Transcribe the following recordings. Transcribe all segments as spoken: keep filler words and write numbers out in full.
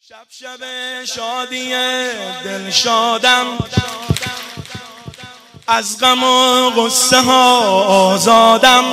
شب شب شادی دل شادم، از غم و غصه ها آزادم.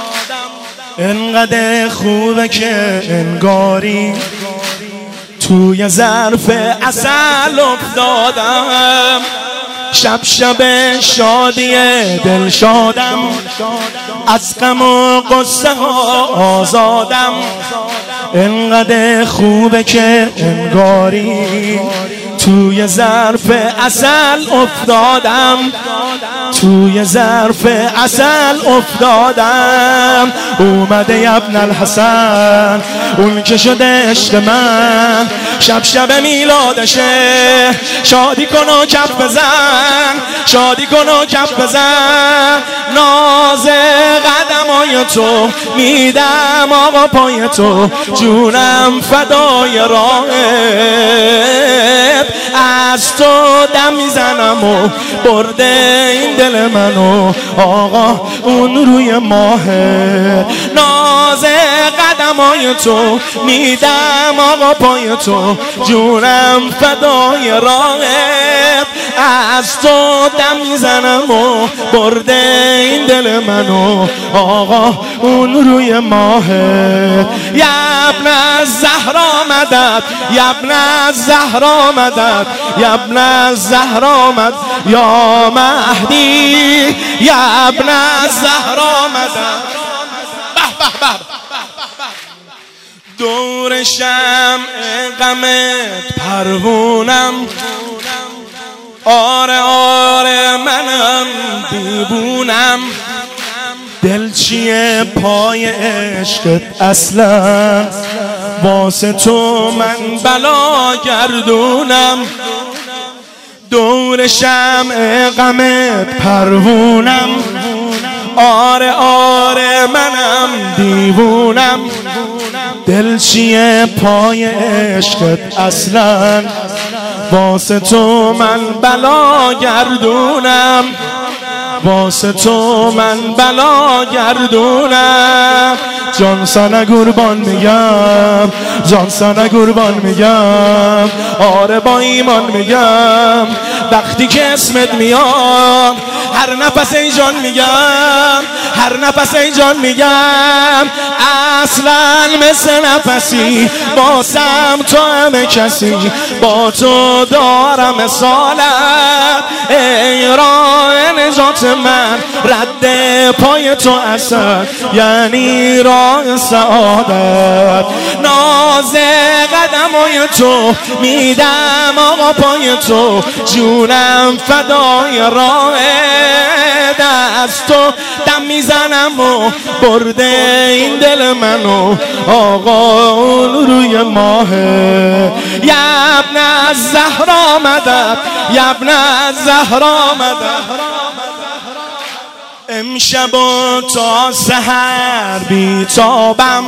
انقدر خوبه که انگاری توی ظرف عسل افتادم. شب شب شادی دل شادم، از غم و غصه ها آزادم. انقدر خوبه که انگاری توی ظرف عسل افتادم. توی ظرف عسل افتادم. اومده ابن الحسن، اون که شده عشق من. شب شب میلادشه، شادی کن و کف بزن، شادی کن و کف بزن. ناز قدمای تو میدم آقا پای تو، جونم فدای راهت. از تو دم میزنم و برده این دل منو آقا اون روی ماهه. ناز قدمای تو میدم آقا پای تو، جونم فدای راهت. از تو دم میزنم و برده این دل منو آقا اون روی ماهه. یا ابن الزهرا مدد، یا ابن الزهرا مدد، یا ابن الزهرا مدد، یا مهدی یا ابن الزهرا مدد. به به به دور شمع غمت پروونم. آره آره منم دیوونم. دل چیه پای عشقت اصلا، واسه تو من بلا گردونم. دور شمع غمت پروونم. آره آره منم دیوونم. دل چیه پای عشقت اصلا، واسه تو من بلا گردونم. واسه تو من بلا گردونم. جان سنه قربان میگم، جان سنه قربان میگم. آره با ایمان میگم، وقتی که اسمت میاد هر نفس ای جان میگم، هر نفس ای جان میگم. اصلا مثل نفسی باسم تو همه کسی، با تو دارم سالت. ای راه نجات من رد پای تو اصد، یعنی راه سعادت. ناز قدمای تو میدم آقا پای تو، جونم فدای راه. از تو دم میزنم و برده این دل منو آقا اون روی ماهه. یا ابن الزهرا مدد، یا ابن الزهرا مدد. امشب و تا سحر بیتابم،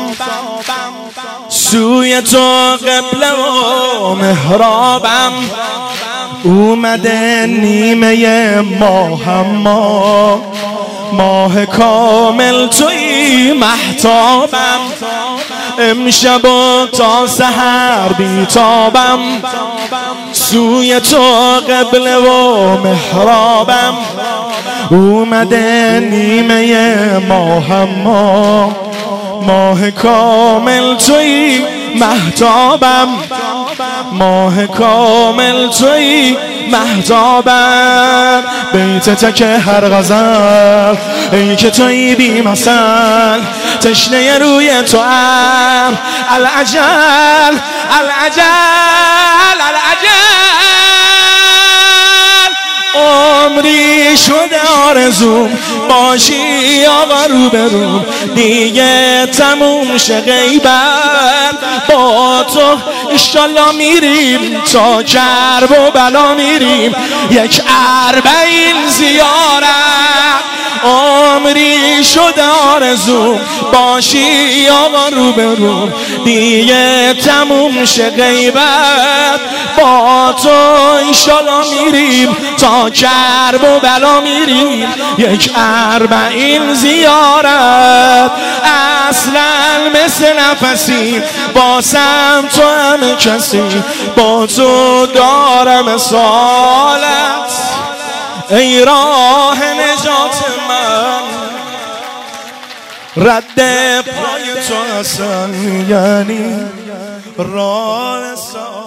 سوی تو قبله و محرابم. اومده نیمه ماهم، ما ماه کامل توی مهتابم. امشب و تا سحر بیتابم، سوی تو قبله و محرابم. اومده نیمه ماهم، ما ماه کامل توی مهتابم. ماه کامل توی مهتابم. بیت تک هر غزل ای که توی بی مثل، تشنه روی تو ام. العجل العجل العجل. عمری شده آرزوم باشی آقا روبروم، دیگه تموم شه غیبت. با تو انشالله میریم تا کرب و بلا، میریم یک اربعین زیارت. عمری شده آرزو باشی آقا رو به رو، دیگه تموم شه غیبت با تو انشالله میریم تا کرب و بلا میریم یک اربعین زیارت. اصلا مثل نفسی باسم تو همه کسی، با تو دارم سالت ای راه نجات من، رد پای تو اصلا یعنی راه سالت.